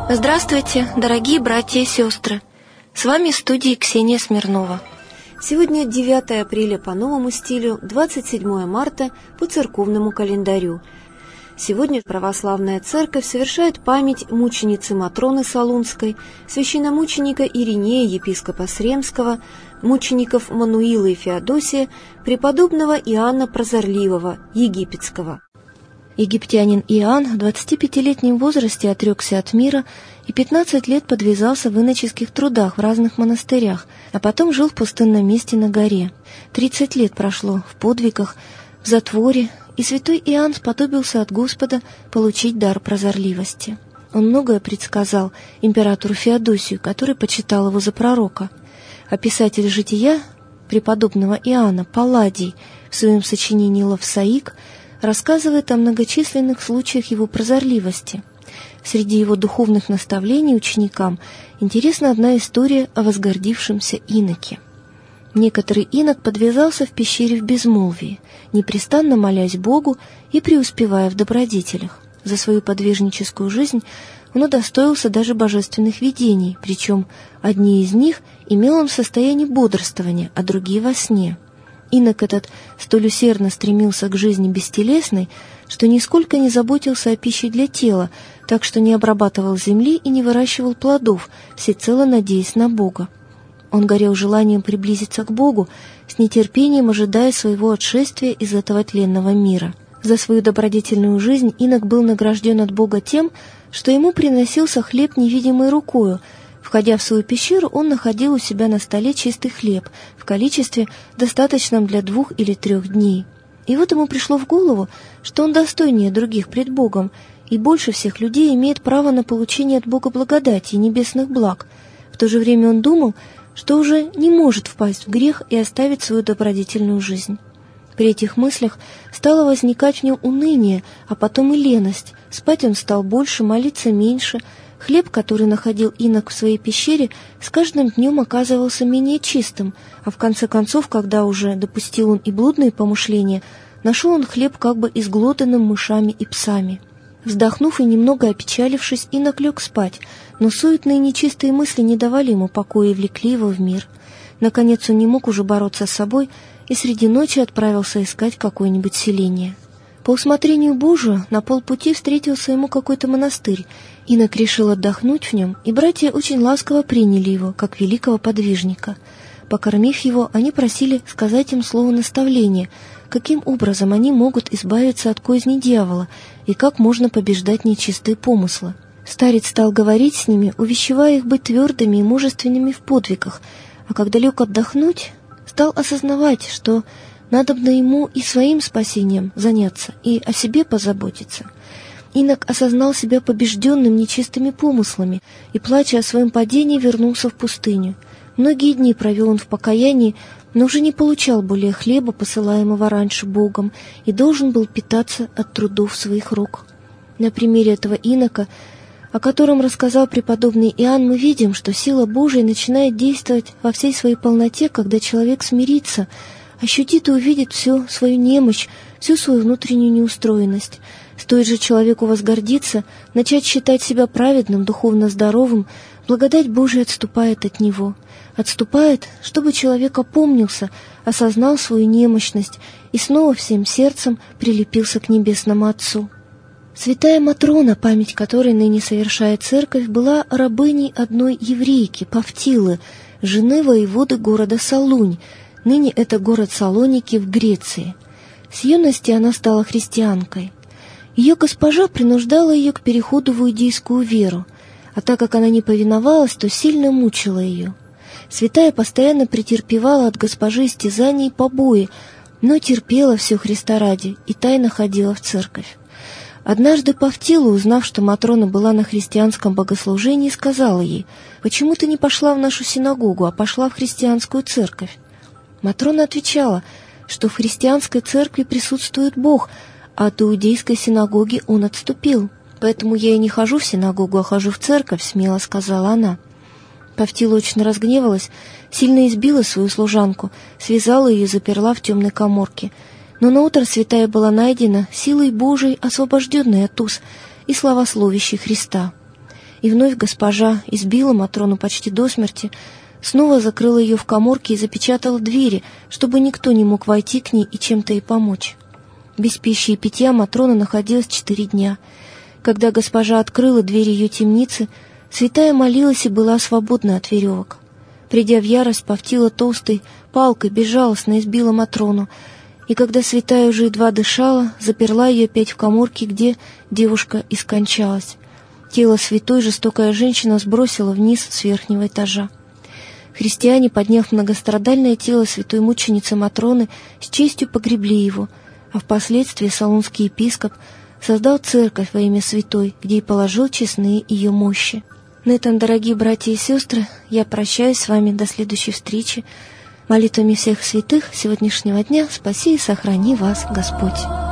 Здравствуйте, дорогие братья и сестры! С вами в студии Ксения Смирнова. Сегодня 9 апреля по новому стилю, 27 марта по церковному календарю. Сегодня православная церковь совершает память мученицы Матроны Солунской, священномученика Иринея, епископа Сремского, мучеников Мануила и Феодосия, преподобного Иоанна Прозорливого, египетского. Египтянин Иоанн в 25-летнем возрасте отрекся от мира и 15 лет подвязался в иноческих трудах в разных монастырях, а потом жил в пустынном месте на горе. 30 лет прошло в подвигах, в затворе, и святой Иоанн сподобился от Господа получить дар прозорливости. Он многое предсказал императору Феодосию, который почитал его за пророка. А писатель жития преподобного Иоанна Палладий в своем сочинении «Лавсаик» рассказывает о многочисленных случаях его прозорливости. Среди его духовных наставлений ученикам интересна одна история о возгордившемся иноке. Некоторый инок подвязался в пещере в безмолвии, непрестанно молясь Богу и преуспевая в добродетелях. За свою подвижническую жизнь он удостоился даже божественных видений, причем одни из них имел он в состоянии бодрствования, а другие во сне. Инок этот столь усердно стремился к жизни бестелесной, что нисколько не заботился о пище для тела, так что не обрабатывал земли и не выращивал плодов, всецело надеясь на Бога. Он горел желанием приблизиться к Богу, с нетерпением ожидая своего отшествия из этого тленного мира. За свою добродетельную жизнь инок был награжден от Бога тем, что ему приносился хлеб невидимой рукою. Входя в свою пещеру, он находил у себя на столе чистый хлеб в количестве, достаточном для 2 или 3 дней. И вот ему пришло в голову, что он достойнее других пред Богом и больше всех людей имеет право на получение от Бога благодати и небесных благ. В то же время он думал, что уже не может впасть в грех и оставить свою добродетельную жизнь. При этих мыслях стало возникать в нем уныние, а потом и леность. Спать он стал больше, молиться меньше. Хлеб, который находил инок в своей пещере, с каждым днем оказывался менее чистым, а в конце концов, когда уже допустил он и блудные помышления, нашел он хлеб как бы изглоданным мышами и псами. Вздохнув и немного опечалившись, инок лег спать, но суетные нечистые мысли не давали ему покоя и влекли его в мир. Наконец он не мог уже бороться с собой и среди ночи отправился искать какое-нибудь селение. По усмотрению Божию на полпути встретился ему какой-то монастырь. Инок решил отдохнуть в нем, и братья очень ласково приняли его, как великого подвижника. Покормив его, они просили сказать им слово наставления, каким образом они могут избавиться от козни дьявола и как можно побеждать нечистые помыслы. Старец стал говорить с ними, увещевая их быть твердыми и мужественными в подвигах, а когда лег отдохнуть, стал осознавать, что надобно ему и своим спасением заняться, и о себе позаботиться. Инок осознал себя побежденным нечистыми помыслами и, плача о своем падении, вернулся в пустыню. Многие дни провел он в покаянии, но уже не получал более хлеба, посылаемого раньше Богом, и должен был питаться от трудов своих рук. На примере этого инока, о котором рассказал преподобный Иоанн, мы видим, что сила Божия начинает действовать во всей своей полноте, когда человек смирится, ощутит и увидит всю свою немощь, всю свою внутреннюю неустроенность. Стоит же человеку возгордиться, начать считать себя праведным, духовно здоровым, благодать Божия отступает от него. Отступает, чтобы человек опомнился, осознал свою немощность и снова всем сердцем прилепился к Небесному Отцу. Святая Матрона, память которой ныне совершает церковь, была рабыней одной еврейки, Павтилы, жены воеводы города Солунь. Ныне это город Салоники в Греции. С юности она стала христианкой. Ее госпожа принуждала ее к переходу в иудейскую веру, а так как она не повиновалась, то сильно мучила ее. Святая постоянно претерпевала от госпожи истязания и побои, но терпела все Христа ради и тайно ходила в церковь. Однажды Павтила, узнав, что Матрона была на христианском богослужении, сказала ей: «Почему ты не пошла в нашу синагогу, а пошла в христианскую церковь?» Матрона отвечала, что в христианской церкви присутствует Бог, а от иудейской синагоги он отступил. «Поэтому я и не хожу в синагогу, а хожу в церковь», — смело сказала она. Павтила очень разгневалась, сильно избила свою служанку, связала ее и заперла в темной каморке. Но наутро святая была найдена силой Божией, освобожденной от уз и славословящей Христа. И вновь госпожа избила Матрону почти до смерти, снова закрыла ее в каморке и запечатала двери, чтобы никто не мог войти к ней и чем-то ей помочь. Без пищи и питья Матрона находилась 4 дня. Когда госпожа открыла дверь ее темницы, святая молилась и была свободна от веревок. Придя в ярость, Пафтила толстой палкой безжалостно избила Матрону, и когда святая уже едва дышала, заперла ее опять в каморке, где девушка и скончалась. Тело святой жестокая женщина сбросила вниз с верхнего этажа. Христиане, подняв многострадальное тело святой мученицы Матроны, с честью погребли его, а впоследствии солунский епископ создал церковь во имя святой, где и положил честные ее мощи. На этом, дорогие братья и сестры, я прощаюсь с вами до следующей встречи. Молитвами всех святых сегодняшнего дня спаси и сохрани вас Господь.